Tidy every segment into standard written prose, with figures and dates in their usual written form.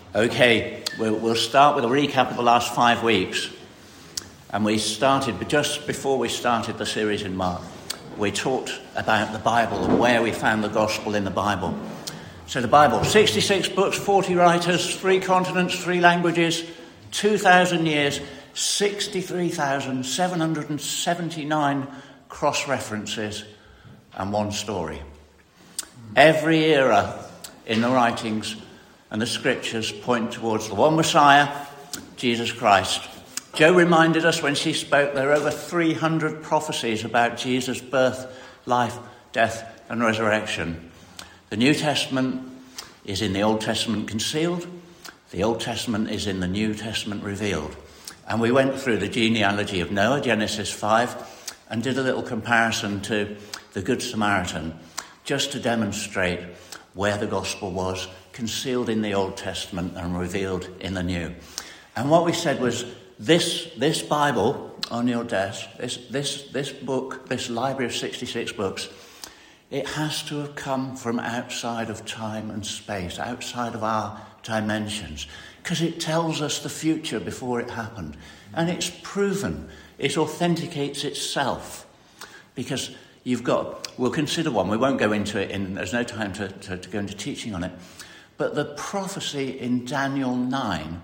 Okay, we'll start with a recap of the last 5 weeks. And we started, but just before we started the series in Mark, we talked about the Bible and where we found the gospel in the Bible. So the Bible, 66 books, 40 writers, 3 continents, 3 languages, 2,000 years, 63,779 cross-references, and 1 story. Every era in the writings and the scriptures point towards the one Messiah, Jesus Christ. Jo reminded us when she spoke there are over 300 prophecies about Jesus' birth, life, death and resurrection. The New Testament is in the Old Testament concealed. The Old Testament is in the New Testament revealed. And we went through the genealogy of Noah, Genesis 5, and did a little comparison to the Good Samaritan, just to demonstrate where the gospel was, concealed in the Old Testament and revealed in the New. And what we said was, this Bible on your desk, this book, this library of 66 books, it has to have come from outside of time and space, outside of our dimensions, because it tells us the future before it happened. And it's proven, it authenticates itself, because we'll consider one, we won't go into it, there's no time to go into teaching on it, but the prophecy in Daniel 9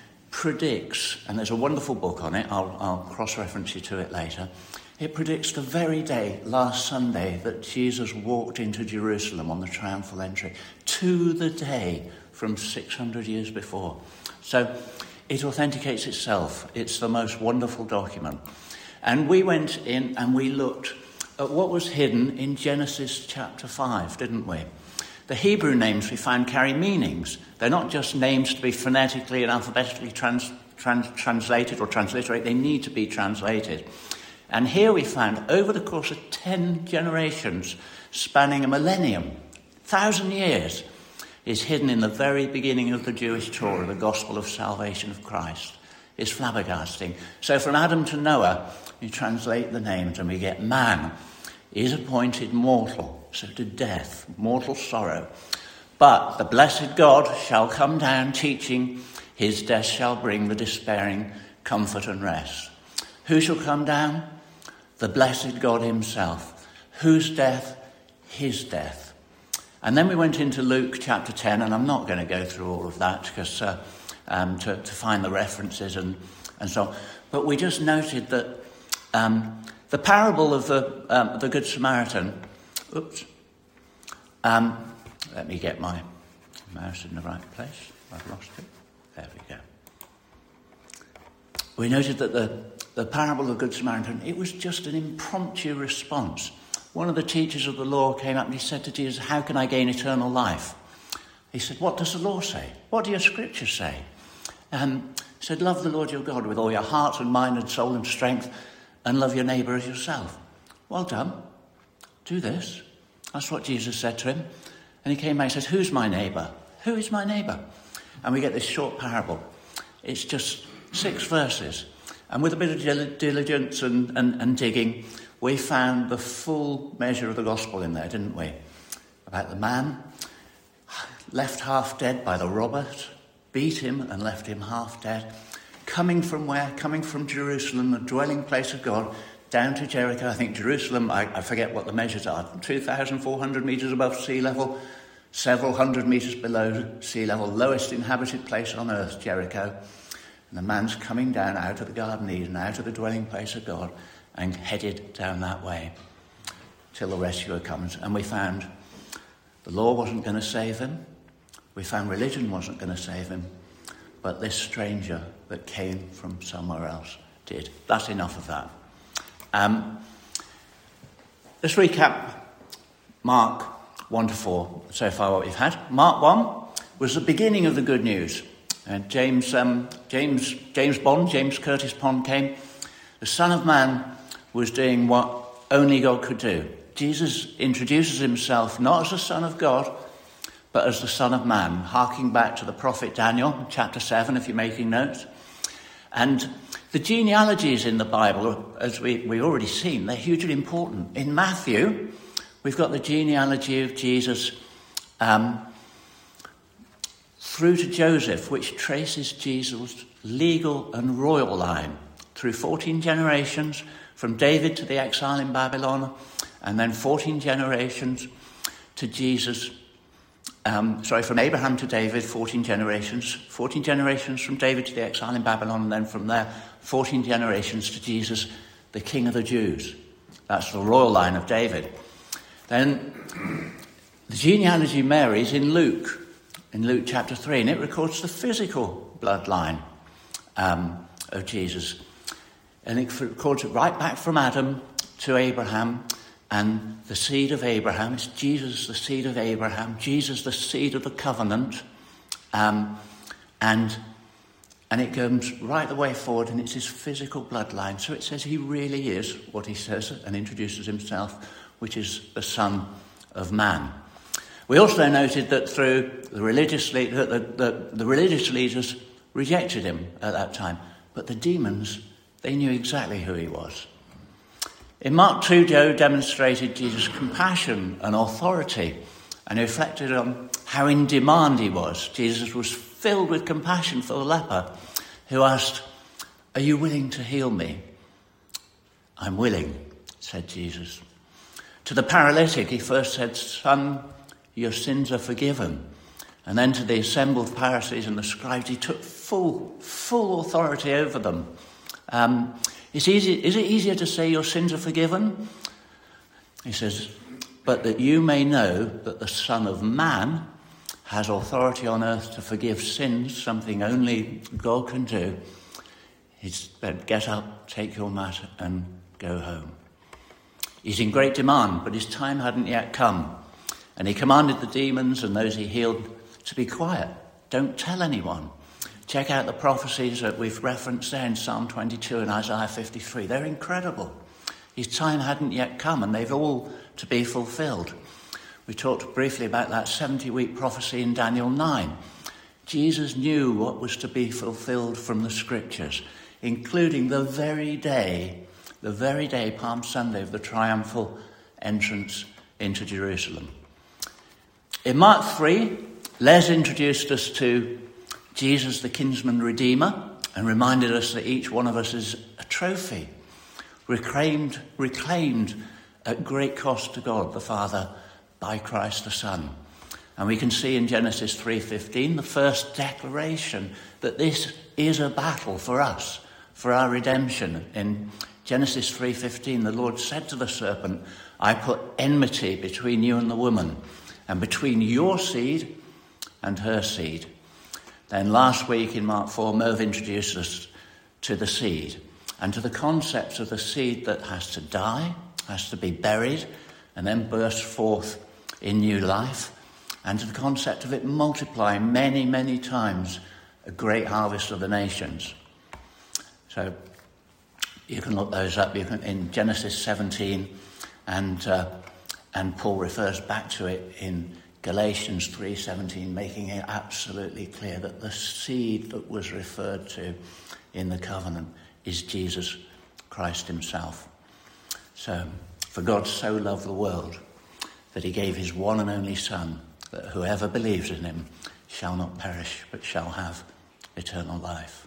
predicts, and there's a wonderful book on it, I'll cross-reference you to it later, it predicts the very day, last Sunday, that Jesus walked into Jerusalem on the triumphal entry, to the day from 600 years before. So it authenticates itself. It's the most wonderful document. And we went in and we looked at what was hidden in Genesis chapter 5, didn't we? The Hebrew names we found carry meanings. They're not just names to be phonetically and alphabetically translated or transliterated. They need to be translated. And here we found, over the course of 10 generations, spanning a millennium, 1,000 years, is hidden in the very beginning of the Jewish Torah, the gospel of salvation of Christ. It's flabbergasting. So from Adam to Noah, you translate the names and we get man is appointed mortal, so to death, mortal sorrow. But the blessed God shall come down, teaching, his death shall bring the despairing comfort and rest. Who shall come down? The blessed God himself. Whose death? His death. And then we went into Luke chapter 10, and I'm not going to go through all of that because to find the references and so on. But we just noted that the parable of the Good Samaritan. Let me get my mouse in the right place. I've lost it. There we go. We noted that the parable of the Good Samaritan, it was just an impromptu response. One of the teachers of the law came up and he said to Jesus, "How can I gain eternal life?" He said, "What does the law say? What do your scriptures say?" He said, "Love the Lord your God with all your heart and mind and soul and strength, and love your neighbour as yourself." Well done. Do this. That's what Jesus said to him. And he came back and said, "Who's my neighbour? Who is my neighbour?" And we get this short parable. It's just 6 verses. And with a bit of diligence and digging, we found the full measure of the gospel in there, didn't we? About the man left half dead by the robber, beat him and left him half dead. Coming from where? Coming from Jerusalem, the dwelling place of God, down to Jericho. I think Jerusalem, I forget what the measures are, 2,400 metres above sea level, several hundred metres below sea level, lowest inhabited place on earth, Jericho. And the man's coming down out of the Garden of Eden, out of the dwelling place of God, and headed down that way till the rescuer comes. And we found the law wasn't going to save him. We found religion wasn't going to save him. But this stranger that came from somewhere else did. That's enough of that. Let's recap Mark 1 to 4 so far what we've had. Mark 1 was the beginning of the good news. And James Curtis Pond came. The Son of Man was doing what only God could do. Jesus introduces himself not as the Son of God, but as the Son of Man, harking back to the prophet Daniel, chapter 7, if you're making notes. And the genealogies in the Bible, as we've already seen, they're hugely important. In Matthew, we've got the genealogy of Jesus through to Joseph, which traces Jesus' legal and royal line through 14 generations, from David to the exile in Babylon, and then 14 generations to Jesus. From Abraham to David, 14 generations from David to the exile in Babylon, and then from there, 14 generations to Jesus, the King of the Jews. That's the royal line of David. Then the genealogy of Mary is in Luke chapter 3, and it records the physical bloodline of Jesus. And it records it right back from Adam to Abraham, and the seed of Abraham. It's Jesus, the seed of Abraham. Jesus, the seed of the covenant. And it goes right the way forward, and it's his physical bloodline. So it says he really is what he says and introduces himself, which is the Son of Man. We also noted that through the religious leaders rejected him at that time, but the demons, they knew exactly who he was. In Mark 2, Joe demonstrated Jesus' compassion and authority, and he reflected on how in demand he was. Jesus was filled with compassion for the leper, who asked, "Are you willing to heal me?" "I'm willing," said Jesus. To the paralytic, he first said, "Son, your sins are forgiven." And then to the assembled Pharisees and the scribes, he took full authority over them. Is it easier to say your sins are forgiven? He says, "But that you may know that the Son of Man has authority on earth to forgive sins, something only God can do." He said, "Get up, take your mat and go home." He's in great demand, but his time hadn't yet come. And he commanded the demons and those he healed to be quiet. Don't tell anyone. Check out the prophecies that we've referenced there in Psalm 22 and Isaiah 53. They're incredible. His time hadn't yet come, and they've all to be fulfilled. We talked briefly about that 70-week prophecy in Daniel 9. Jesus knew what was to be fulfilled from the scriptures, including the very day, Palm Sunday, of the triumphal entrance into Jerusalem. In Mark 3, Les introduced us to Jesus, the kinsman redeemer, and reminded us that each one of us is a trophy, reclaimed at great cost to God the Father by Christ the Son. And we can see in Genesis 3:15 the first declaration that this is a battle for us, for our redemption. In Genesis 3:15, the Lord said to the serpent, "I put enmity between you and the woman, and between your seed and her seed." Then last week in Mark 4, Merv introduced us to the seed and to the concepts of the seed that has to die, has to be buried, and then burst forth in new life, and to the concept of it multiplying many, many times, a great harvest of the nations. So you can look those up. You can in Genesis 17, and Paul refers back to it in Galatians 3:17, making it absolutely clear that the seed that was referred to in the covenant is Jesus Christ himself. So, for God so loved the world that he gave his one and only Son, that whoever believes in him shall not perish, but shall have eternal life.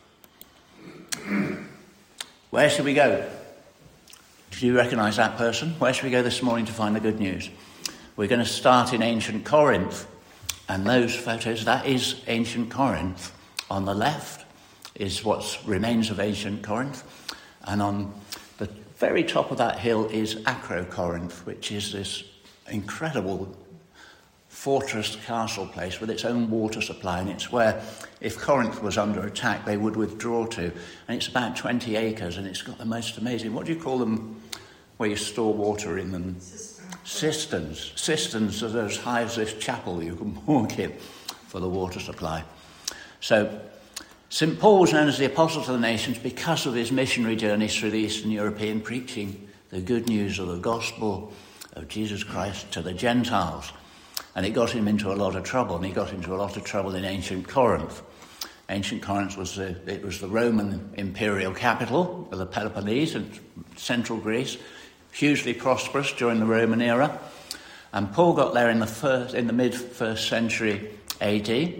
Where should we go? Do you recognise that person? Where should we go this morning to find the good news? We're going to start in ancient Corinth, and those photos, that is ancient Corinth. On the left is what remains of ancient Corinth, and on the very top of that hill is Acrocorinth, which is this incredible fortress castle place with its own water supply, and it's where, if Corinth was under attack, they would withdraw to. And it's about 20 acres, and it's got the most amazing, what do you call them, where you store water in them? Cisterns are as high as this chapel you can walk in for the water supply. So St. Paul was known as the Apostle to the Nations because of his missionary journeys through the Eastern European, preaching the good news of the gospel of Jesus Christ to the Gentiles. And it got him into a lot of trouble, and he got into a lot of trouble in ancient Corinth. Ancient Corinth was the Roman imperial capital of the Peloponnese and central Greece, hugely prosperous during the Roman era. And Paul got there in the mid-1st century AD,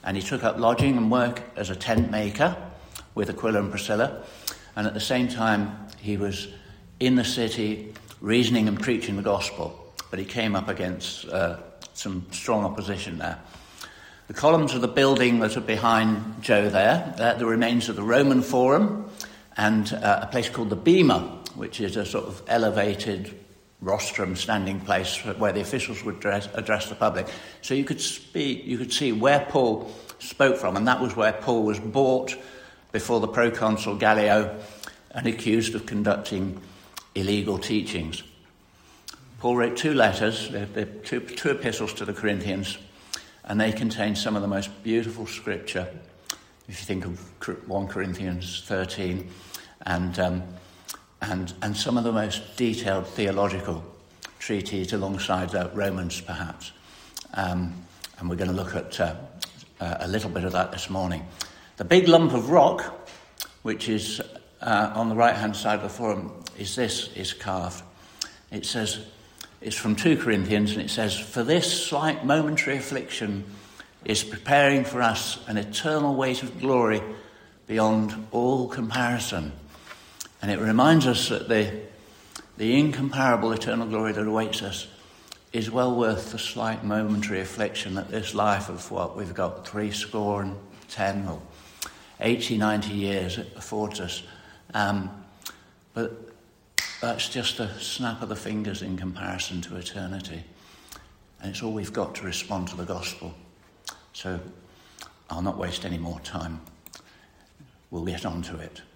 and he took up lodging and work as a tent maker with Aquila and Priscilla. And at the same time, he was in the city reasoning and preaching the gospel. But he came up against some strong opposition there. The columns of the building that are behind Joe there, they're the remains of the Roman Forum and a place called the Bema, which is a sort of elevated rostrum standing place where the officials would address the public. So you could see where Paul spoke from, and that was where Paul was brought before the proconsul Gallio and accused of conducting illegal teachings. Paul wrote 2 letters, they're two epistles to the Corinthians, and they contain some of the most beautiful scripture. If you think of 1 Corinthians 13, and some of the most detailed theological treatises alongside Romans, perhaps. And we're going to look at a little bit of that this morning. The big lump of rock, which is on the right-hand side of the forum, is carved. It says, it's from 2 Corinthians, and it says, "For this slight momentary affliction is preparing for us an eternal weight of glory beyond all comparison." And it reminds us that the incomparable eternal glory that awaits us is well worth the slight momentary affliction that this life of what we've got 70 or 80, 90 years it affords us. But that's just a snap of the fingers in comparison to eternity. And it's all we've got to respond to the gospel. So I'll not waste any more time. We'll get on to it.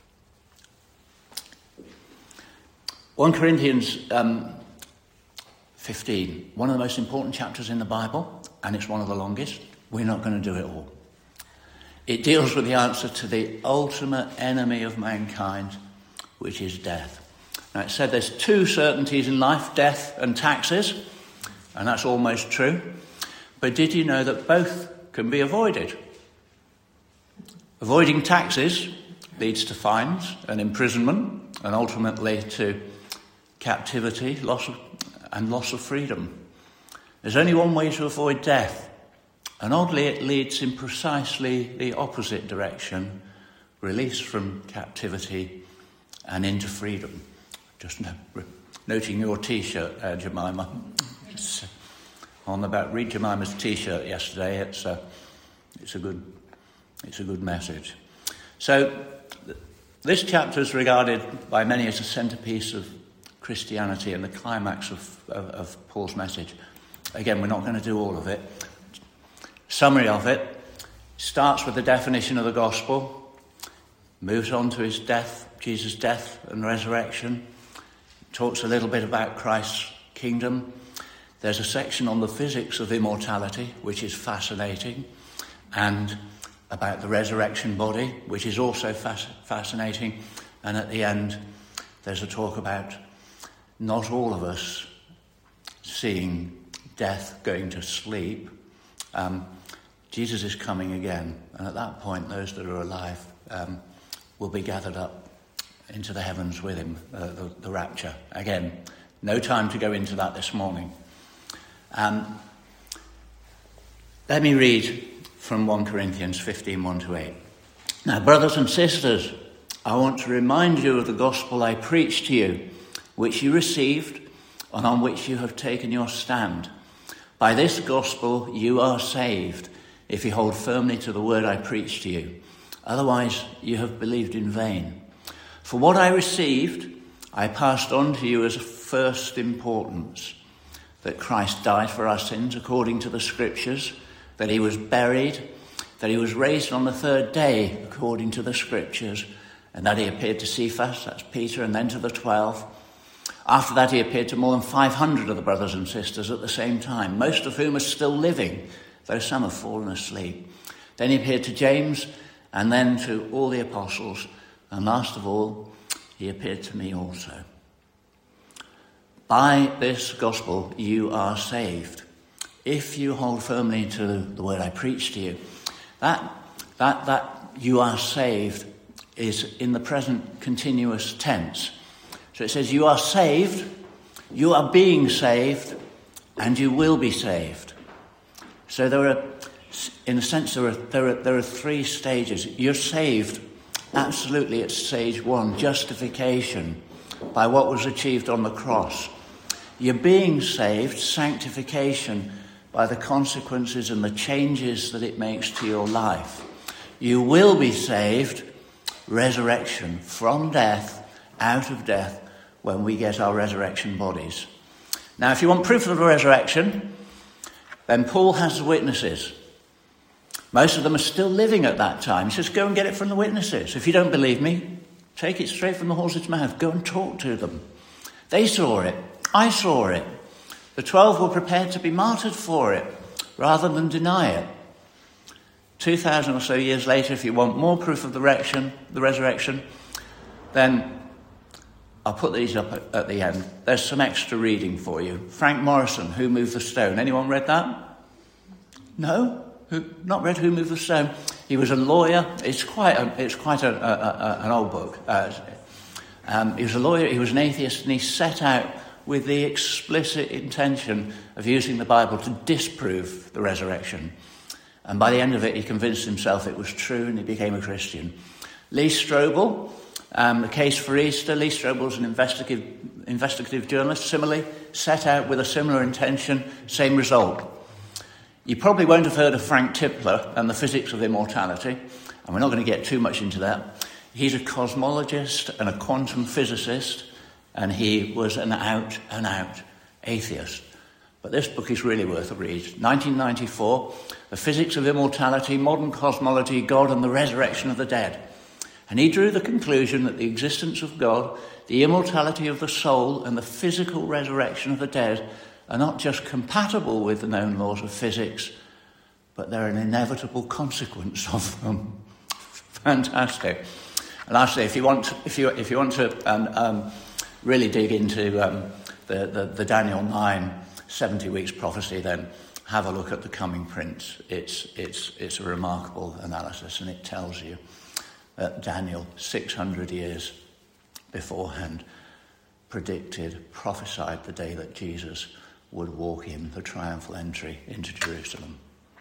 1 Corinthians 15, one of the most important chapters in the Bible, and it's one of the longest. We're not going to do it all. It deals with the answer to the ultimate enemy of mankind, which is death. Now, it said there's 2 certainties in life, death and taxes, and that's almost true. But did you know that both can be avoided? Avoiding taxes leads to fines and imprisonment, and ultimately to captivity, loss of freedom. There's only one way to avoid death, and oddly it leads in precisely the opposite direction, release from captivity and into freedom. Just noting your T-shirt, Jemima. It's on about read Jemima's T-shirt yesterday. It's a good message. So this chapter is regarded by many as a centerpiece of Christianity and the climax of Paul's message. Again, we're not going to do all of it. Summary of it starts with the definition of the gospel, moves on to his death, Jesus' death and resurrection, talks a little bit about Christ's kingdom. There's a section on the physics of immortality, which is fascinating, and about the resurrection body, which is also fascinating. And at the end, there's a talk about not all of us seeing death, going to sleep. Jesus is coming again, and at that point, those that are alive will be gathered up into the heavens with him, the rapture. Again, no time to go into that this morning. Let me read from 1 Corinthians 15, 1-8. "Now, brothers and sisters, I want to remind you of the gospel I preached to you, which you received and on which you have taken your stand. By this gospel you are saved, if you hold firmly to the word I preached to you. Otherwise you have believed in vain. For what I received, I passed on to you as of first importance, that Christ died for our sins according to the scriptures, that he was buried, that he was raised on the 3rd day according to the scriptures, and that he appeared to Cephas," that's Peter, "and then to the 12. After that he appeared to more than 500 of the brothers and sisters at the same time, most of whom are still living, though some have fallen asleep. Then he appeared to James, and then to all the apostles, and last of all, he appeared to me also. By this gospel you are saved, if you hold firmly to the word I preached to you." That you are saved is in the present continuous tense. So it says you are saved, you are being saved, and you will be saved. So there are In a sense, there are three stages. You're saved absolutely at stage one, justification, by what was achieved on the cross. You're being saved, sanctification, by the consequences and the changes that it makes to your life. You will be saved, resurrection, from death, out of death, when we get our resurrection bodies. Now, if you want proof of the resurrection, then Paul has the witnesses. Most of them are still living at that time. He says, go and get it from the witnesses. If you don't believe me, take it straight from the horse's mouth. Go and talk to them. They saw it. I saw it. The 12 were prepared to be martyred for it rather than deny it. 2,000 or so years later, if you want more proof of the resurrection, then I'll put these up at the end. There's some extra reading for you. Frank Morrison, Who Moved the Stone. Anyone read that? No? Not read Who Moved the Stone? He was a lawyer. It's quite an old book. He was a lawyer. He was an atheist, and he set out with the explicit intention of using the Bible to disprove the resurrection. And by the end of it, he convinced himself it was true, and he became a Christian. Lee Strobel, The Case for Easter. Lee Strobel was an investigative journalist, similarly set out with a similar intention, same result. You probably won't have heard of Frank Tipler and the physics of immortality, and we're not going to get too much into that. He's a cosmologist and a quantum physicist, and he was an out-and-out atheist. But this book is really worth a read. 1994, The Physics of Immortality, Modern Cosmology, God and the Resurrection of the Dead. And he drew the conclusion that the existence of God, the immortality of the soul, and the physical resurrection of the dead are not just compatible with the known laws of physics, but they're an inevitable consequence of them. Fantastic. And lastly, if you want to really dig into the Daniel 9 70 weeks prophecy, then have a look at the Coming Prince. It's a remarkable analysis, and it tells you that Daniel, 600 years beforehand, prophesied the day that Jesus would walk in the triumphal entry into Jerusalem.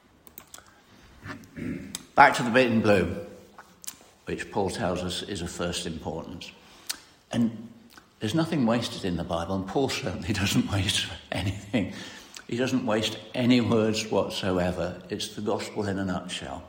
Back to the bit in blue, which Paul tells us is of first importance. And there's nothing wasted in the Bible, and Paul certainly doesn't waste anything. He doesn't waste any words whatsoever. It's the gospel in a nutshell.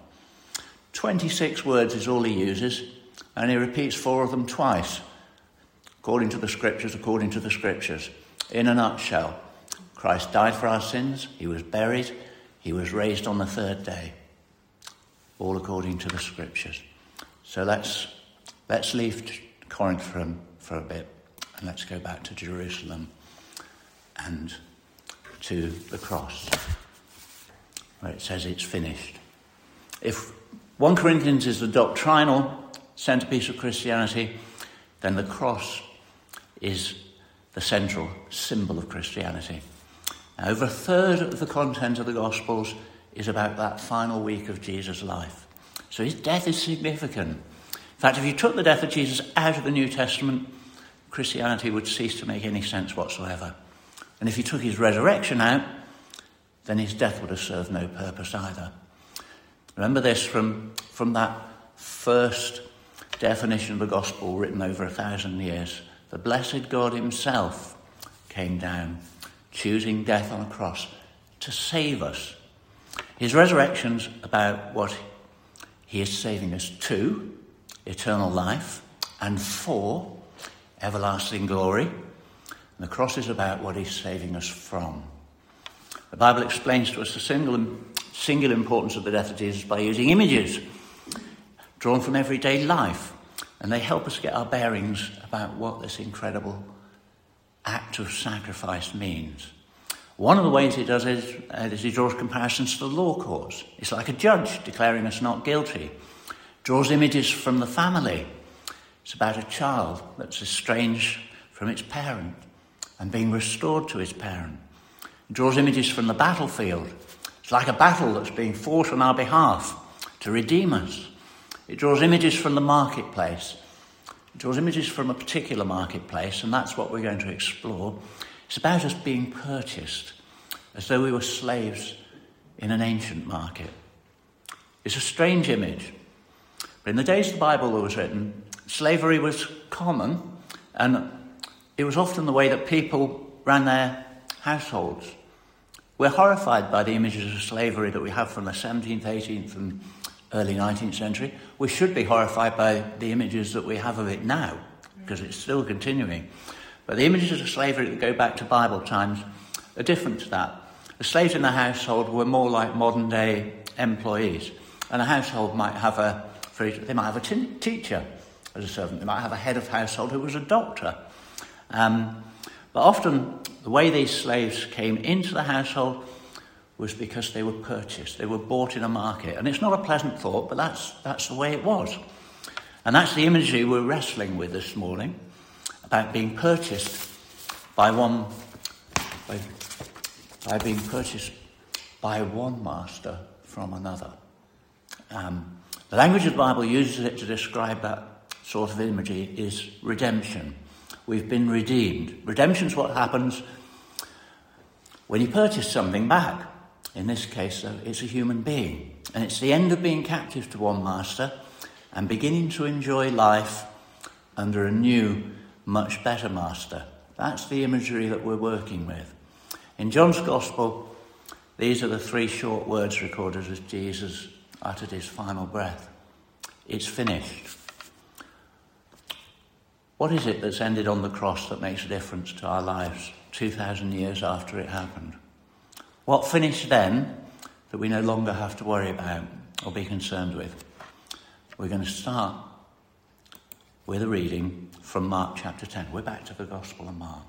26 words is all he uses, and he repeats 4 of them twice. According to the scriptures. In a nutshell, Christ died for our sins, he was buried, he was raised on the 3rd day. All according to the scriptures. So let's leave Corinth for a bit, and let's go back to Jerusalem and to the cross, where it says it's finished. If 1 Corinthians is the doctrinal centerpiece of Christianity, then the cross is the central symbol of Christianity. Now, over 1/3 of the content of the Gospels is about that final week of Jesus' life. So his death is significant. In fact, if you took the death of Jesus out of the New Testament, Christianity would cease to make any sense whatsoever. And if you took his resurrection out, then his death would have served no purpose either. Remember this from that first definition of the gospel written over 1,000 years. The blessed God himself came down, choosing death on a cross to save us. His resurrection's about what he is saving us to, eternal life, and for everlasting glory. And the cross is about what he's saving us from. The Bible explains to us the singular importance of the death of Jesus by using images drawn from everyday life. And they help us get our bearings about what this incredible act of sacrifice means. One of the ways he does it is he draws comparisons to the law courts. It's like a judge declaring us not guilty. Draws images from the family. It's about a child that's estranged from its parent and being restored to its parent. It draws images from the battlefield. It's like a battle that's being fought on our behalf to redeem us. It draws images from the marketplace. It draws images from a particular marketplace, and that's what we're going to explore. It's about us being purchased as though we were slaves in an ancient market. It's a strange image. But in the days the Bible was written, slavery was common, and it was often the way that people ran their households. We're horrified by the images of slavery that we have from the 17th, 18th and early 19th century. We should be horrified by the images that we have of it now, because it's still continuing. But the images of slavery that go back to Bible times are different to that. The slaves in the household were more like modern-day employees. And a household might have a teacher as a servant. They might have a head of household who was a doctor. But often the way these slaves came into the household was because they were purchased. They were bought in a market. And it's not a pleasant thought, but that's the way it was. And that's the imagery we're wrestling with this morning, about being purchased by one master from another. The language of the Bible uses it to describe that sort of imagery is redemption. We've been redeemed. Redemption's what happens when you purchase something back. In this case, it's a human being. And it's the end of being captive to one master and beginning to enjoy life under a new, much better master. That's the imagery that we're working with. In John's Gospel, these are the 3 short words recorded as Jesus uttered his final breath. It's finished. What is it that's ended on the cross that makes a difference to our lives 2,000 years after it happened? What finished then that we no longer have to worry about or be concerned with? We're going to start with a reading from Mark chapter 10. We're back to the Gospel of Mark.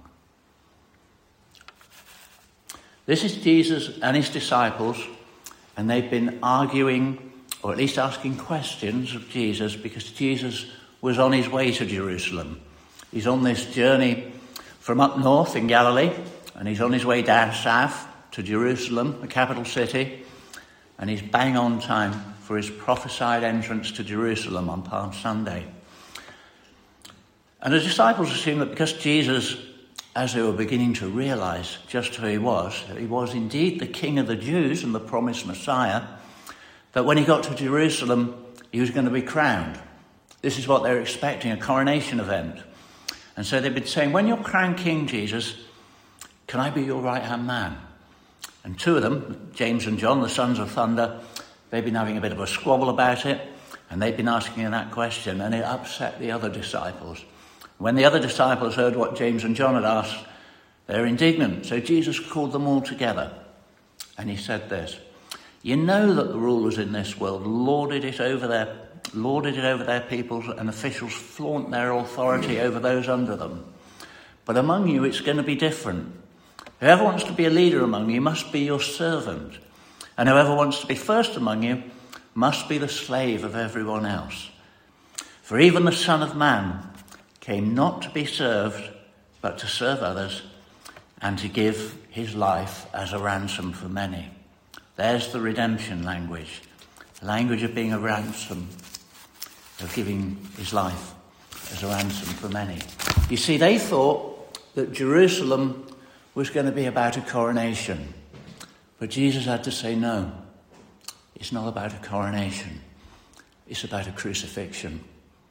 This is Jesus and his disciples, and they've been arguing, or at least asking questions of Jesus, because Jesus was on his way to Jerusalem. He's on this journey from up north in Galilee, and he's on his way down south to Jerusalem, the capital city, and he's bang on time for his prophesied entrance to Jerusalem on Palm Sunday. And the disciples assumed that because Jesus, as they were beginning to realise just who he was, that he was indeed the King of the Jews and the promised Messiah, that when he got to Jerusalem, he was going to be crowned. This is what they were expecting, a coronation event. And so they've been saying, when you're crowned King Jesus, can I be your right-hand man? And 2 of them, James and John, the sons of thunder, they've been having a bit of a squabble about it, and they've been asking that question, and it upset the other disciples. When the other disciples heard what James and John had asked, they were indignant. So Jesus called them all together, and he said this: you know that the rulers in this world lorded it over their peoples, and officials flaunt their authority over those under them. But among you, it's going to be different. Whoever wants to be a leader among you must be your servant, and whoever wants to be first among you must be the slave of everyone else. For even the Son of Man came not to be served, but to serve others, and to give his life as a ransom for many. There's the redemption language, the language of being a ransom, of giving his life as a ransom for many. You see, they thought that Jerusalem was going to be about a coronation, but Jesus had to say, no, it's not about a coronation. It's about a crucifixion.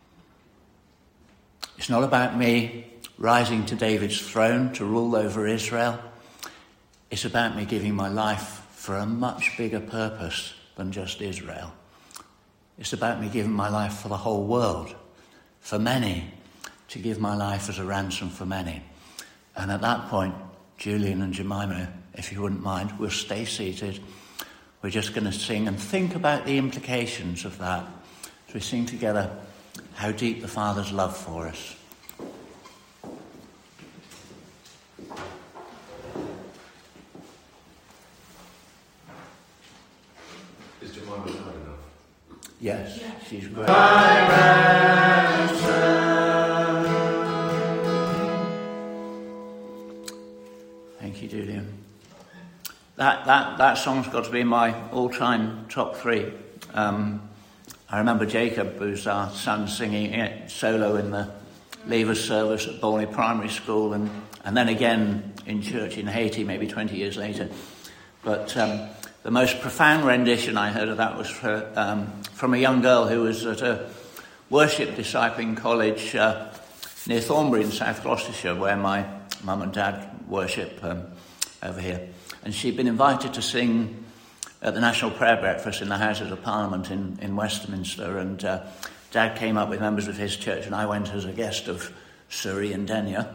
It's not about me rising to David's throne to rule over Israel. It's about me giving my life for a much bigger purpose than just Israel. It's about me giving my life for the whole world, for many, to give my life as a ransom for many. And at that point, Julian and Jemima, if you wouldn't mind, we'll stay seated. We're just going to sing and think about the implications of that as we sing together How Deep the Father's Love for Us. Is Jemima loud enough? Yes, she's great. Thank you, Julian. That song's got to be my all-time top 3. I remember Jacob, who's our son, singing it solo in the Leavers service at Bolney Primary School, and then again in church in Haiti, maybe 20 years later. But the most profound rendition I heard of that was from a young girl who was at a worship discipling college near Thornbury in South Gloucestershire, where my mum and dad worship over here. And she'd been invited to sing at the National Prayer Breakfast in the Houses of Parliament in Westminster, and Dad came up with members of his church, and I went as a guest of Surrey and Denyer.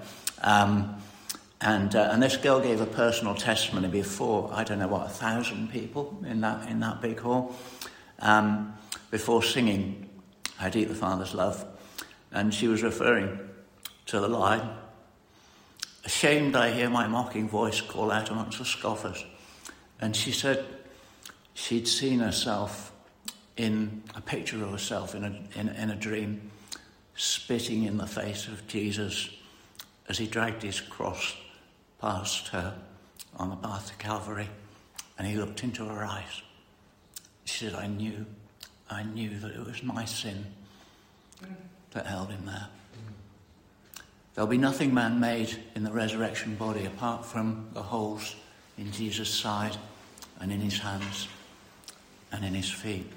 And this girl gave a personal testimony before, 1,000 people in that big hall, before singing "How Deep the Father's Love." And she was referring to the line, "Ashamed I hear my mocking voice call out amongst the scoffers." And she said she'd seen herself in a picture of herself in a dream, spitting in the face of Jesus as he dragged his cross past her on the path to Calvary, and he looked into her eyes. She said, I knew that it was my sin that held him there. There'll be nothing man-made in the resurrection body apart from the holes in Jesus' side and in his hands and in his feet.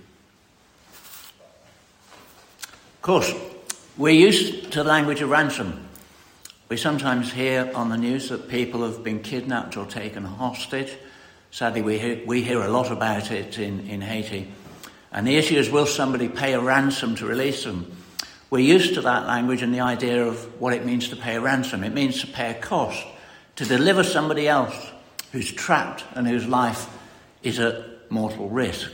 Of course, we're used to the language of ransom. We sometimes hear on the news that people have been kidnapped or taken hostage. Sadly, we hear a lot about it in Haiti. And the issue is, will somebody pay a ransom to release them? We're used to that language and the idea of what it means to pay a ransom. It means to pay a cost, to deliver somebody else who's trapped and whose life is at mortal risk.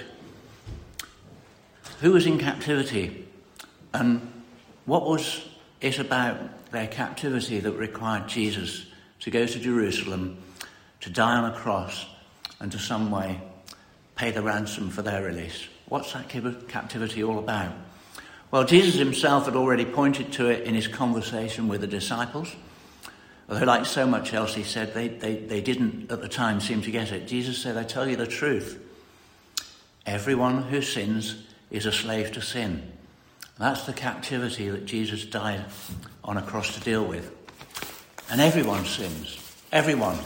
Who was in captivity, and what was it about their captivity that required Jesus to go to Jerusalem, to die on a cross, and to some way pay the ransom for their release? What's that captivity all about? Well, Jesus himself had already pointed to it in his conversation with the disciples. Although, like so much else, he said they didn't at the time seem to get it. Jesus said, I tell you the truth. Everyone who sins is a slave to sin. That's the captivity that Jesus died on a cross to deal with. And everyone sins. Everyone.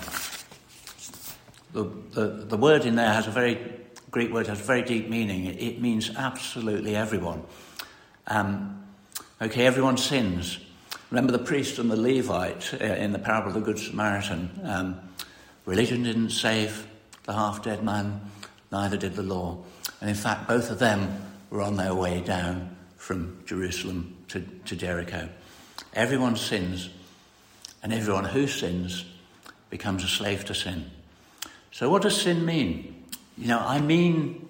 The word in there has Greek word has a very deep meaning. It means absolutely everyone. Everyone sins. Remember the priest and the Levite in the parable of the Good Samaritan. Religion didn't save the half-dead man, neither did the law. And in fact, both of them were on their way down from Jerusalem to Jericho. Everyone sins, and everyone who sins becomes a slave to sin. So what does sin mean? I mean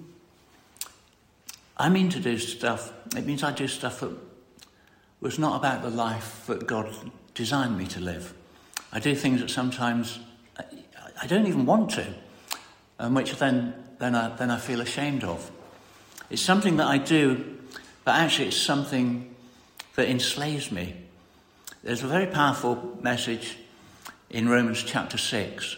to do stuff. It means I do stuff that was not about the life that God designed me to live. I do things that sometimes I don't even want to, and which then I feel ashamed of. It's something that I do, but actually it's something that enslaves me. There's a very powerful message in Romans chapter 6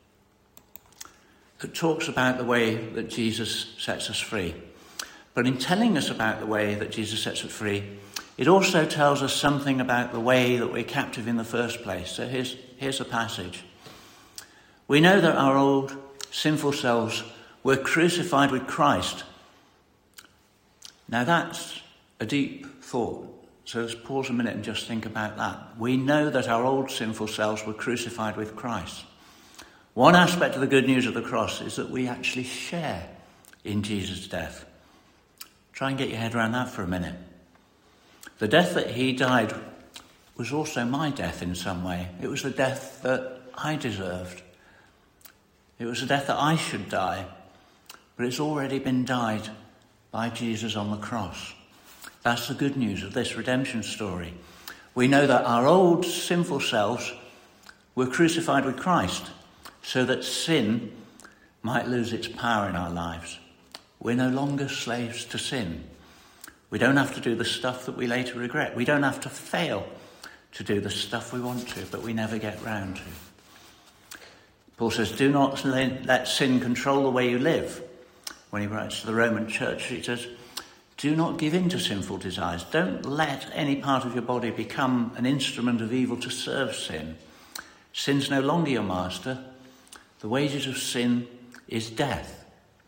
that talks about the way that Jesus sets us free. But in telling us about the way that Jesus sets us free, it also tells us something about the way that we're captive in the first place. So here's a passage. We know that our old sinful selves were crucified with Christ. Now that's a deep thought. So let's pause a minute and just think about that. We know that our old sinful selves were crucified with Christ. One aspect of the good news of the cross is that we actually share in Jesus' death. Try and get your head around that for a minute. The death that he died was also my death in some way. It was the death that I deserved. It was the death that I should die. But it's already been died by Jesus on the cross. That's the good news of this redemption story. We know that our old sinful selves were crucified with Christ so that sin might lose its power in our lives. We're no longer slaves to sin. We don't have to do the stuff that we later regret. We don't have to fail to do the stuff we want to, but we never get round to. Paul says, do not let sin control the way you live. When he writes to the Roman church, he says, do not give in to sinful desires. Don't let any part of your body become an instrument of evil to serve sin. Sin's no longer your master. The wages of sin is death.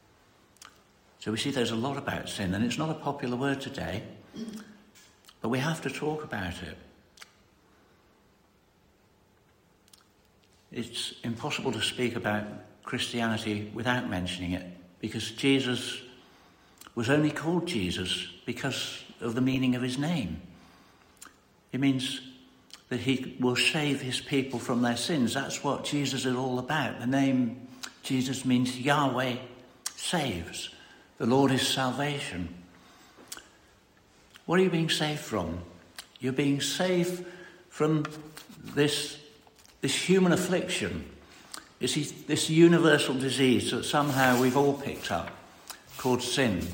So we see there's a lot about sin, and it's not a popular word today, but we have to talk about it. It's impossible to speak about Christianity without mentioning it, because Jesus was only called Jesus because of the meaning of his name. It means that he will save his people from their sins. That's what Jesus is all about. The name Jesus means Yahweh saves. The Lord is salvation. What are you being saved from? You're being saved from this human affliction. It's this universal disease that somehow we've all picked up, called sin.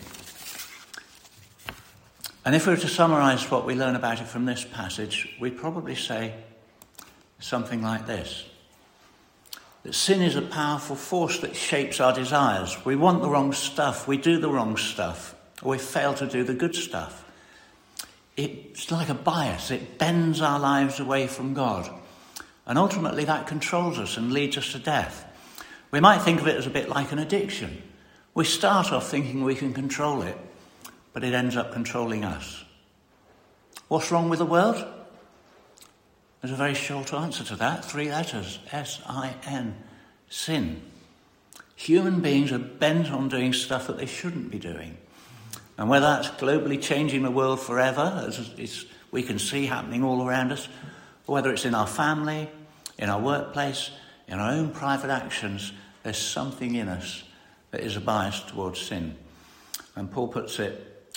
And if we were to summarise what we learn about it from this passage, we'd probably say something like this: that sin is a powerful force that shapes our desires. We want the wrong stuff, we do the wrong stuff, or we fail to do the good stuff. It's like a bias. It bends our lives away from God. And ultimately that controls us and leads us to death. We might think of it as a bit like an addiction. We start off thinking we can control it, but it ends up controlling us. What's wrong with the world? There's a very short answer to that. 3 letters. S-I-N. Sin. Human beings are bent on doing stuff that they shouldn't be doing. And whether that's globally changing the world forever, as we can see happening all around us, or whether it's in our family, in our workplace, in our own private actions, there's something in us that is a bias towards sin. And Paul puts it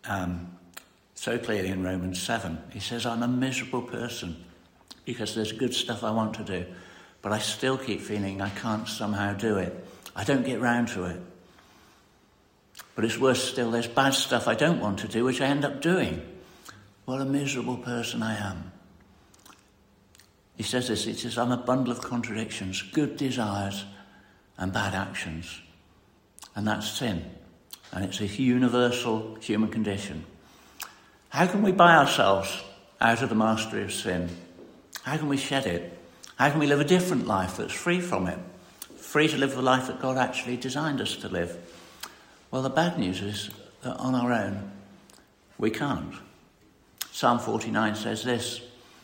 so clearly in Romans 7. He says, I'm a miserable person because there's good stuff I want to do, but I still keep feeling I can't somehow do it. I don't get round to it. But it's worse still, there's bad stuff I don't want to do, which I end up doing. What a miserable person I am. He says this, it says, I'm a bundle of contradictions, good desires and bad actions. And that's sin. And it's a universal human condition. How can we buy ourselves out of the mastery of sin? How can we shed it? How can we live a different life that's free from it? Free to live the life that God actually designed us to live? Well, the bad news is that on our own, we can't. Psalm 49 says this: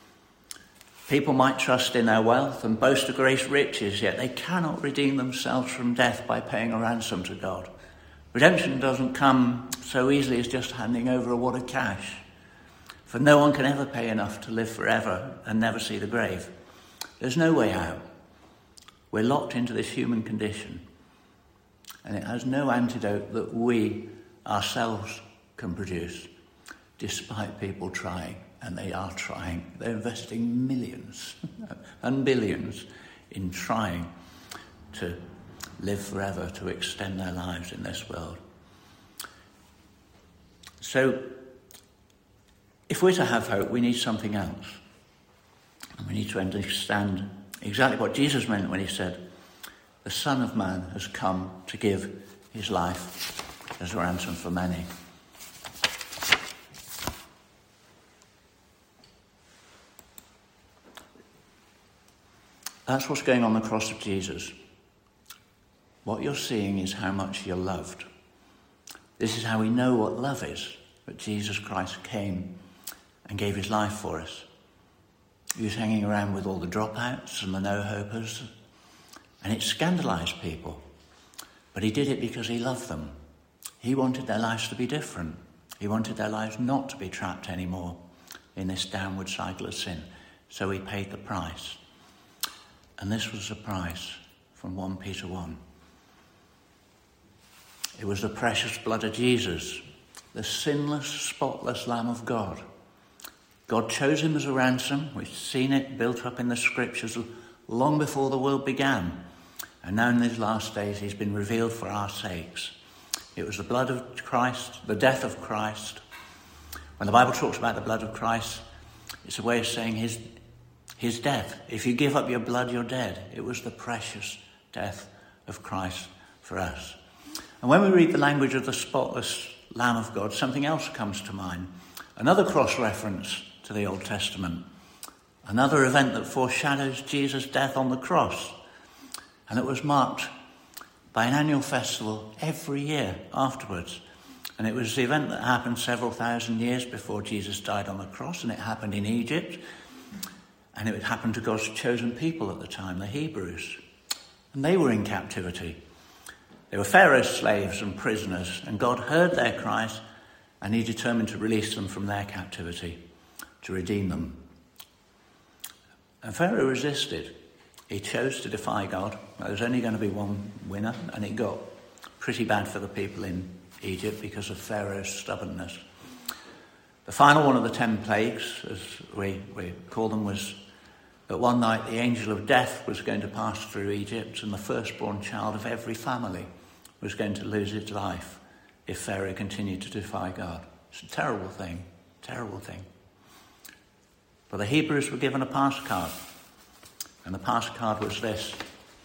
people might trust in their wealth and boast of great riches, yet they cannot redeem themselves from death by paying a ransom to God. Redemption doesn't come so easily as just handing over a wad of cash. For no one can ever pay enough to live forever and never see the grave. There's no way out. We're locked into this human condition. And it has no antidote that we ourselves can produce, despite people trying. And they are trying. They're investing millions and billions in trying to live forever, to extend their lives in this world. So, if we're to have hope, we need something else. And we need to understand exactly what Jesus meant when he said, the Son of Man has come to give his life as a ransom for many. That's what's going on the cross of Jesus. What you're seeing is how much you're loved. This is how we know what love is, that Jesus Christ came and gave his life for us. He was hanging around with all the dropouts and the no-hopers, and it scandalised people. But he did it because he loved them. He wanted their lives to be different. He wanted their lives not to be trapped anymore in this downward cycle of sin. So he paid the price. And this was the price from 1 Peter 1. It was the precious blood of Jesus, the sinless, spotless Lamb of God. God chose him as a ransom. We've seen it built up in the scriptures long before the world began. And now in these last days he's been revealed for our sakes. It was the blood of Christ, the death of Christ. When the Bible talks about the blood of Christ, it's a way of saying his death. If you give up your blood, you're dead. It was the precious death of Christ for us. And when we read the language of the spotless Lamb of God, something else comes to mind. Another cross-reference to the Old Testament. Another event that foreshadows Jesus' death on the cross. And it was marked by an annual festival every year afterwards. And it was the event that happened several thousand years before Jesus died on the cross, and it happened in Egypt. And it would happen to God's chosen people at the time, the Hebrews. And they were in captivity. They were Pharaoh's slaves and prisoners, and God heard their cries, and he determined to release them from their captivity, to redeem them. And Pharaoh resisted. He chose to defy God. There was only going to be one winner, and it got pretty bad for the people in Egypt because of Pharaoh's stubbornness. The final one of the 10 plagues, as we call them, was that one night the angel of death was going to pass through Egypt, and the firstborn child of every family was going to lose its life if Pharaoh continued to defy God. It's a terrible thing, terrible thing. But the Hebrews were given a pass card, and the pass card was this: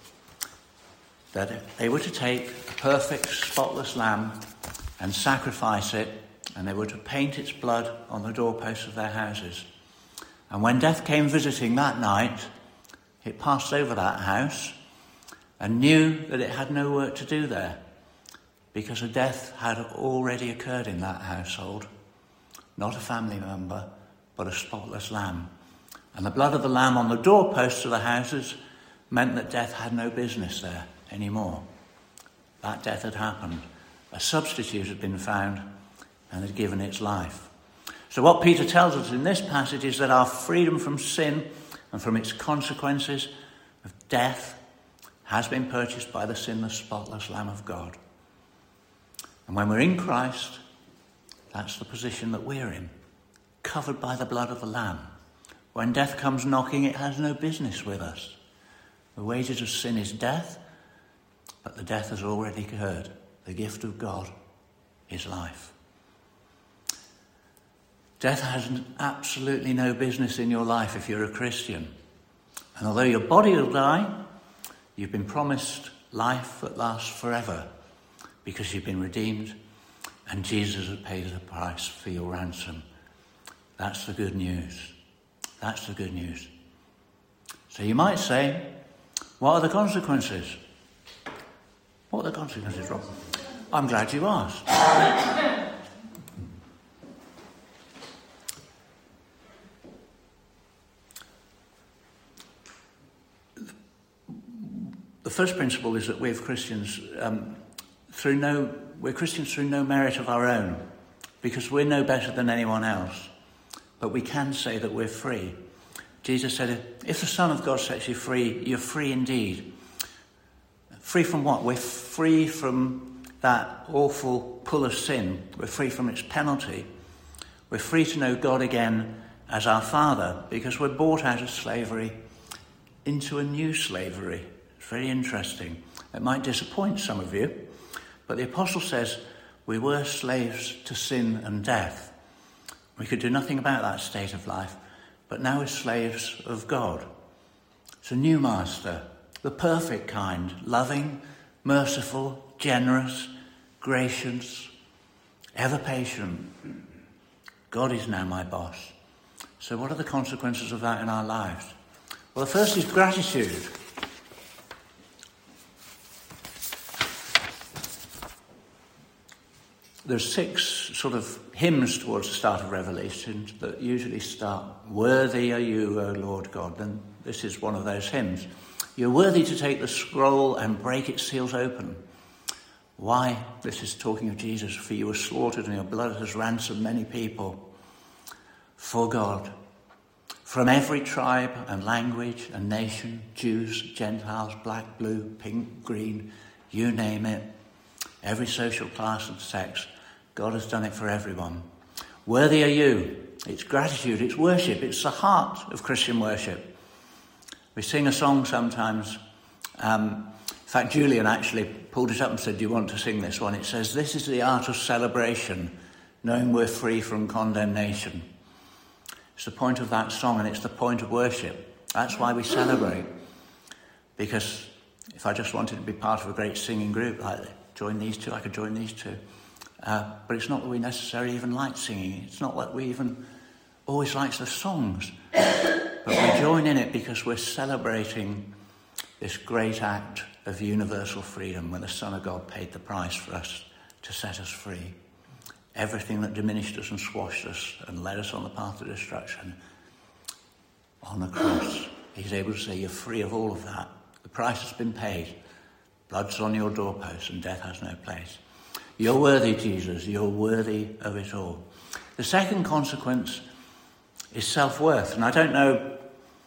that they were to take a perfect, spotless lamb and sacrifice it, and they were to paint its blood on the doorposts of their houses. And when death came visiting that night, it passed over that house and knew that it had no work to do there, because a death had already occurred in that household. Not a family member, but a spotless lamb. And the blood of the lamb on the doorposts of the houses meant that death had no business there anymore. That death had happened. A substitute had been found and had given its life. So what Peter tells us in this passage is that our freedom from sin and from its consequences of death has been purchased by the sinless, spotless Lamb of God. And when we're in Christ, that's the position that we're in, covered by the blood of the Lamb. When death comes knocking, it has no business with us. The wages of sin is death, but the death has already occurred. The gift of God is life. Death has absolutely no business in your life if you're a Christian. And although your body will die, you've been promised life that lasts forever because you've been redeemed and Jesus has paid the price for your ransom. That's the good news. That's the good news. So you might say, what are the consequences? What are the consequences, Rob? I'm glad you asked. The first principle is that we're Christians we're Christians through no merit of our own, because we're no better than anyone else. But we can say that we're free. Jesus said, if the Son of God sets you free, you're free indeed. Free from what? We're free from that awful pull of sin. We're free from its penalty. We're free to know God again as our Father, because we're bought out of slavery into a new slavery. It's very interesting. It might disappoint some of you, but the apostle says we were slaves to sin and death. We could do nothing about that state of life, but now we're slaves of God. It's a new master, the perfect kind, loving, merciful, generous, gracious, ever patient. God is now my boss. So what are the consequences of that in our lives? Well, the first is gratitude. There's 6 sort of hymns towards the start of Revelation that usually start, "Worthy are you, O Lord God." And this is one of those hymns. You're worthy to take the scroll and break its seals open. Why? This is talking of Jesus. For you were slaughtered and your blood has ransomed many people for God, from every tribe and language and nation, Jews, Gentiles, black, blue, pink, green, you name it, every social class and sex. God has done it for everyone. Worthy are you. It's gratitude, it's worship, it's the heart of Christian worship. We sing a song sometimes. In fact, Julian actually pulled it up and said, do you want to sing this one? It says, this is the art of celebration, knowing we're free from condemnation. It's the point of that song, and it's the point of worship. That's why we celebrate. Because if I just wanted to be part of a great singing group, like join these two, I could join these two. But it's not that we necessarily even like singing. It's not that we even always like the songs. But we join in it because we're celebrating this great act of universal freedom when the Son of God paid the price for us to set us free. Everything that diminished us and squashed us and led us on the path of destruction, on the cross, he's able to say, you're free of all of that. The price has been paid. Blood's on your doorpost and death has no place. You're worthy, Jesus. You're worthy of it all. The second consequence is self-worth. And I don't know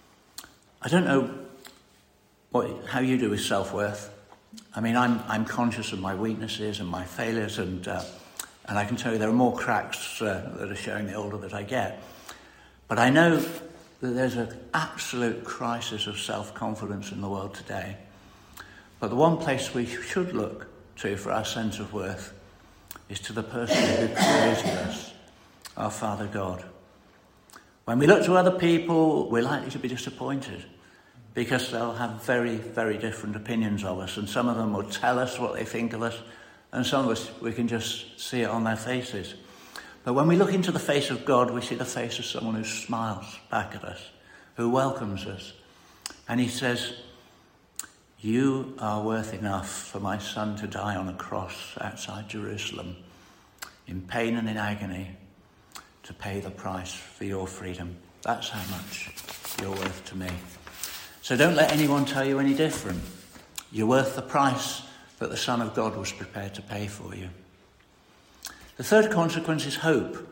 how you do with self-worth. I mean, I'm conscious of my weaknesses and my failures, and I can tell you there are more cracks that are showing the older that I get. But I know that there's an absolute crisis of self-confidence in the world today. But the one place we should look to for our sense of worth is to the person who created us, our Father God. When we look to other people, we're likely to be disappointed because they'll have very, very different opinions of us, and some of them will tell us what they think of us, and some of us, we can just see it on their faces. But when we look into the face of God, we see the face of someone who smiles back at us, who welcomes us. And he says, you are worth enough for my son to die on a cross outside Jerusalem, in pain and in agony, to pay the price for your freedom. That's how much you're worth to me. So don't let anyone tell you any different. You're worth the price that the Son of God was prepared to pay for you. The third consequence is hope.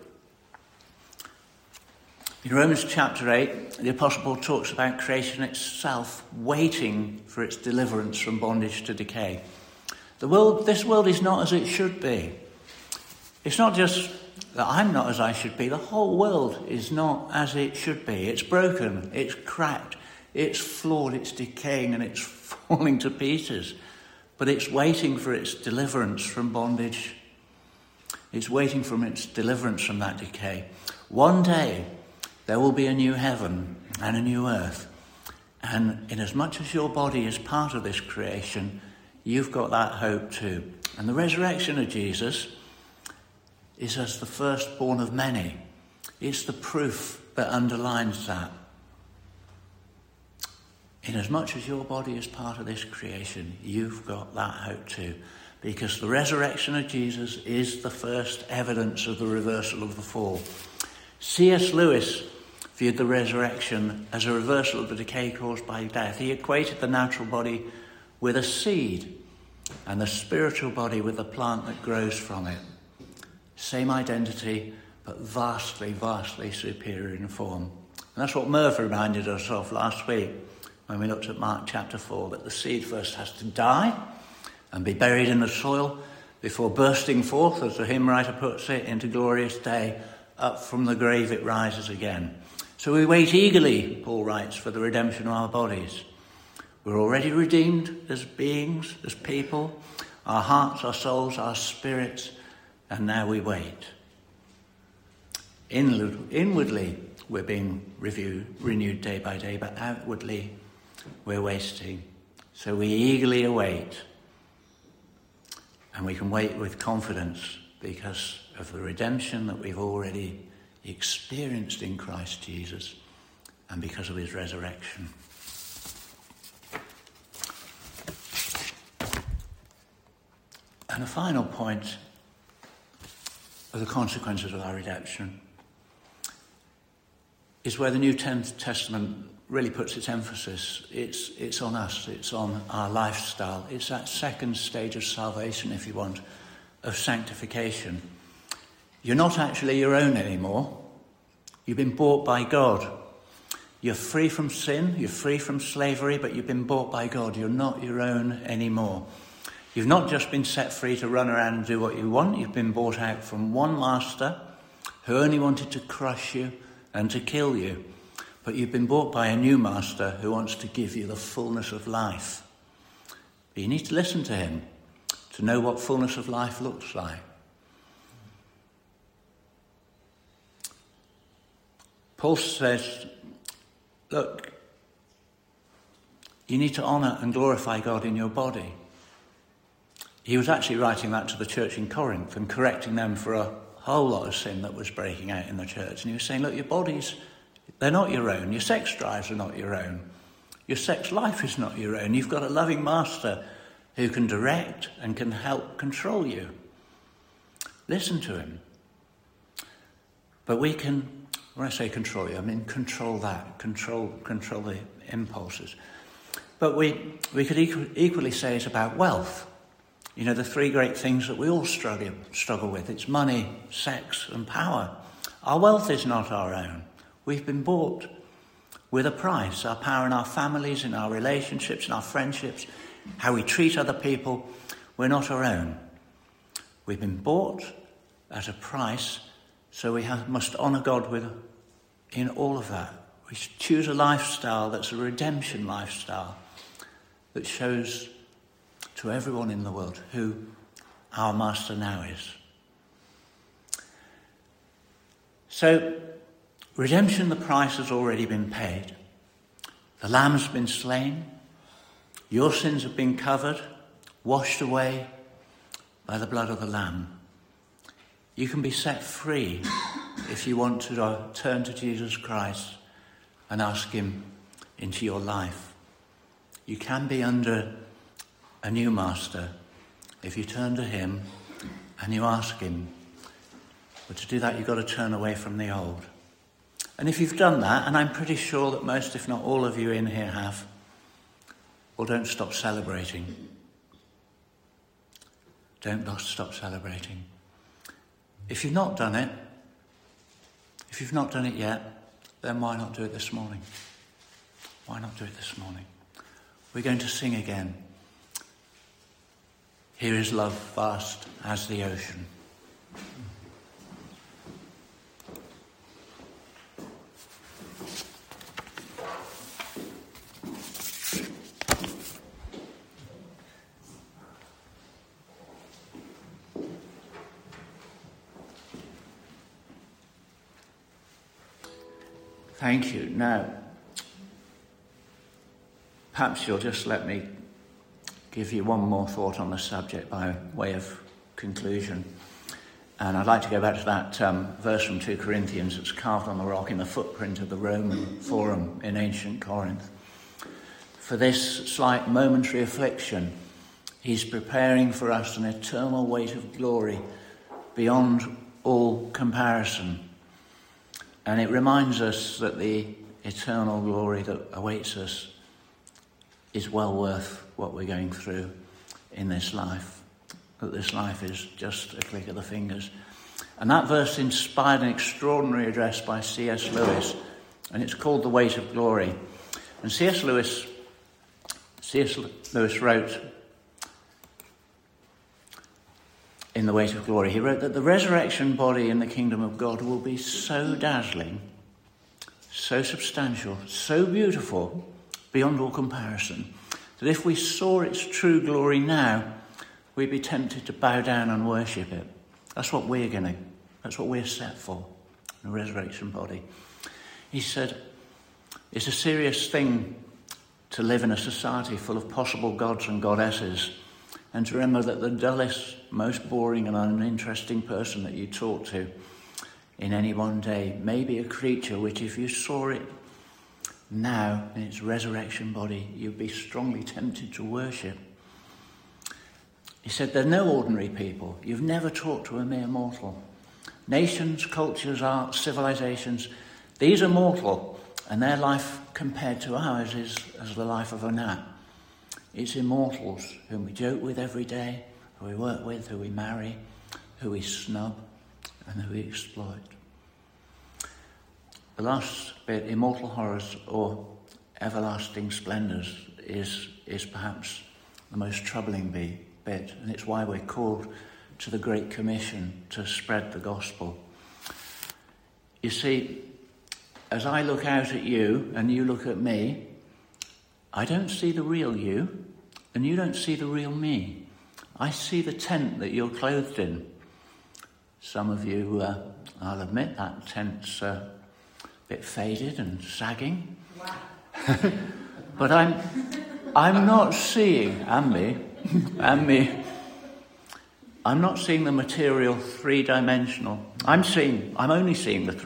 In Romans chapter 8, the Apostle Paul talks about creation itself waiting for its deliverance from bondage to decay. This world is not as it should be. It's not just that I'm not as I should be. The whole world is not as it should be. It's broken, it's cracked, it's flawed, it's decaying, and it's falling to pieces. But it's waiting for its deliverance from bondage. It's waiting for its deliverance from that decay. One day, there will be a new heaven and a new earth. And inasmuch as your body is part of this creation, you've got that hope too. And the resurrection of Jesus is as the firstborn of many. It's the proof that underlines that. Inasmuch as your body is part of this creation, you've got that hope too. Because the resurrection of Jesus is the first evidence of the reversal of the fall. C.S. Lewis viewed the resurrection as a reversal of the decay caused by death. He equated the natural body with a seed and the spiritual body with the plant that grows from it. Same identity, but vastly, vastly superior in form. And that's what Merv reminded us of last week when we looked at Mark chapter 4, that the seed first has to die and be buried in the soil before bursting forth, as the hymn writer puts it, into glorious day. Up from the grave it rises again. So we wait eagerly, Paul writes, for the redemption of our bodies. We're already redeemed as beings, as people, our hearts, our souls, our spirits, and now we wait. Inwardly, we're being renewed day by day, but outwardly, we're waiting. So we eagerly await. And we can wait with confidence because of the redemption that we've already experienced in Christ Jesus and because of his resurrection. And the final point of the consequences of our redemption is where the New Testament really puts its emphasis. It's on us, it's on our lifestyle. It's that second stage of salvation, if you want, of sanctification. You're not actually your own anymore. You've been bought by God. You're free from sin, you're free from slavery, but you've been bought by God. You're not your own anymore. You've not just been set free to run around and do what you want. You've been bought out from one master who only wanted to crush you and to kill you. But you've been bought by a new master who wants to give you the fullness of life. But you need to listen to him to know what fullness of life looks like. Paul says, look, you need to honour and glorify God in your body. He was actually writing that to the church in Corinth and correcting them for a whole lot of sin that was breaking out in the church. And he was saying, look, your bodies, they're not your own. Your sex drives are not your own. Your sex life is not your own. You've got a loving master who can direct and can help control you. Listen to him. But we can, when I say control you, I mean control that, control the impulses. But we could equally say it's about wealth. You know, the three great things that we all struggle with. It's money, sex, and power. Our wealth is not our own. We've been bought with a price. Our power in our families, in our relationships, in our friendships, how we treat other people, we're not our own. We've been bought at a price, so we must honour God in all of that. We choose a lifestyle that's a redemption lifestyle that shows to everyone in the world who our Master now is. So, redemption, the price has already been paid. The Lamb's been slain. Your sins have been covered, washed away by the blood of the Lamb. You can be set free if you want to turn to Jesus Christ and ask him into your life. You can be under a new master if you turn to him and you ask him. But to do that, you've got to turn away from the old. And if you've done that, and I'm pretty sure that most, if not all of you in here have, well, don't stop celebrating. Don't stop celebrating. If you've not done it, yet, then why not do it this morning? Why not do it this morning? We're going to sing again. Here is love vast as the ocean. Thank you. Now, perhaps you'll just let me give you one more thought on the subject by way of conclusion. And I'd like to go back to that verse from 2 Corinthians that's carved on the rock in the footprint of the Roman Forum in ancient Corinth. For this slight momentary affliction, he's preparing for us an eternal weight of glory beyond all comparison. And it reminds us that the eternal glory that awaits us is well worth what we're going through in this life. That this life is just a click of the fingers. And that verse inspired an extraordinary address by C.S. Lewis, and it's called The Weight of Glory. And C.S. Lewis wrote in The Weight of Glory, he wrote that the resurrection body in the kingdom of God will be so dazzling, so substantial, so beautiful, beyond all comparison, that if we saw its true glory now, we'd be tempted to bow down and worship it. That's what we're set for, the resurrection body. He said, it's a serious thing to live in a society full of possible gods and goddesses, and to remember that the dullest, most boring and uninteresting person that you talk to in any one day may be a creature which, if you saw it now in its resurrection body, you'd be strongly tempted to worship. He said, they're no ordinary people. You've never talked to a mere mortal. Nations, cultures, arts, civilizations, these are mortal, and their life compared to ours is as the life of a gnat. It's immortals whom we joke with every day, who we work with, who we marry, who we snub, and who we exploit. The last bit, immortal horrors or everlasting splendours, is perhaps the most troubling bit, and it's why we're called to the Great Commission to spread the gospel. You see, as I look out at you and you look at me, I don't see the real you, and you don't see the real me. I see the tent that you're clothed in. Some of you, I'll admit, that tent's a bit faded and sagging. Wow. But I'm not seeing, and me, I'm not seeing the material three-dimensional. I'm only seeing the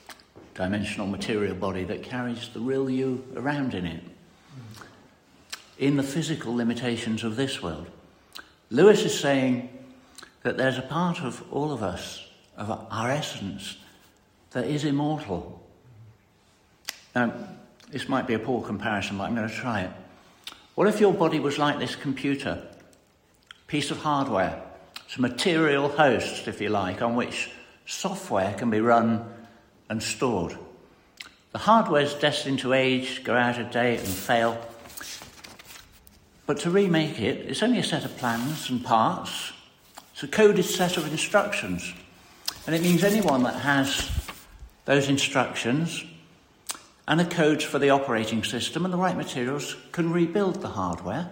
three-dimensional material body that carries the real you around in it. in the physical limitations of this world. Lewis is saying that there's a part of all of us, of our essence, that is immortal. Now, this might be a poor comparison, but I'm going to try it. What if your body was like this computer, piece of hardware? It's a material host, if you like, on which software can be run and stored. The hardware is destined to age, go out of date and fail. But to remake it, it's only a set of plans and parts. It's a coded set of instructions. And it means anyone that has those instructions and the codes for the operating system and the right materials can rebuild the hardware.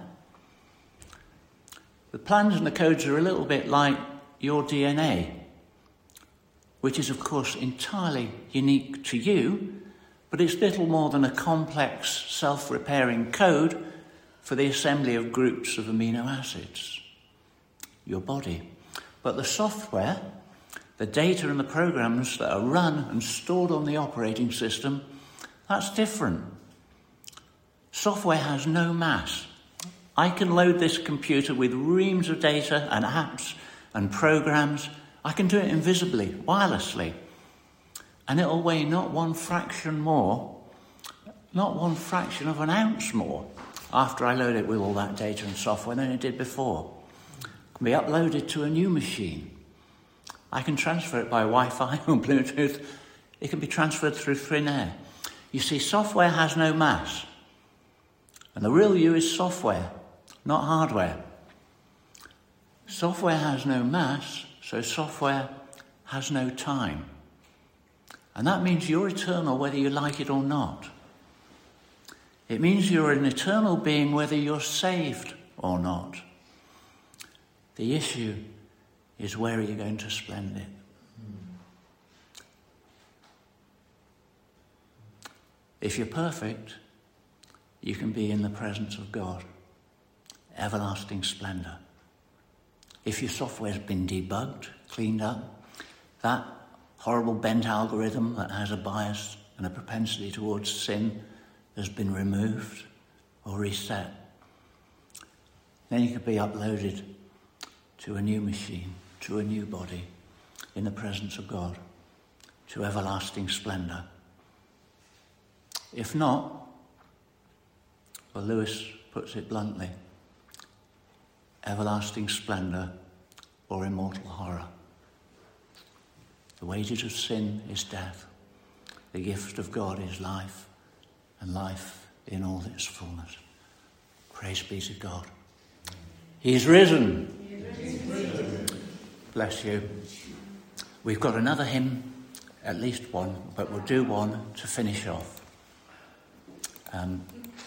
The plans and the codes are a little bit like your DNA, which is, of course, entirely unique to you, but it's little more than a complex, self-repairing code for the assembly of groups of amino acids, your body. But the software, the data and the programs that are run and stored on the operating system, that's different. Software has no mass. I can load this computer with reams of data and apps and programs. I can do it invisibly, wirelessly. And it'll weigh not one fraction more, not one fraction of an ounce more after I load it with all that data and software than it did before. It can be uploaded to a new machine. I can transfer it by Wi-Fi or Bluetooth. It can be transferred through thin air. You see, software has no mass. And the real you is software, not hardware. Software has no mass, so software has no time. And that means you're eternal whether you like it or not. It means you're an eternal being whether you're saved or not. The issue is, where are you going to spend it? If you're perfect, you can be in the presence of God, everlasting splendor. If your software's been debugged, cleaned up, that horrible bent algorithm that has a bias and a propensity towards sin has been removed or reset, then you could be uploaded to a new machine, to a new body, in the presence of God, to everlasting splendor. If not, well, Lewis puts it bluntly, everlasting splendor or immortal horror. The wages of sin is death. The gift of God is life, and life in all its fullness. Praise be to God. He is risen. Bless you. We've got another hymn, at least one, but we'll do one to finish off.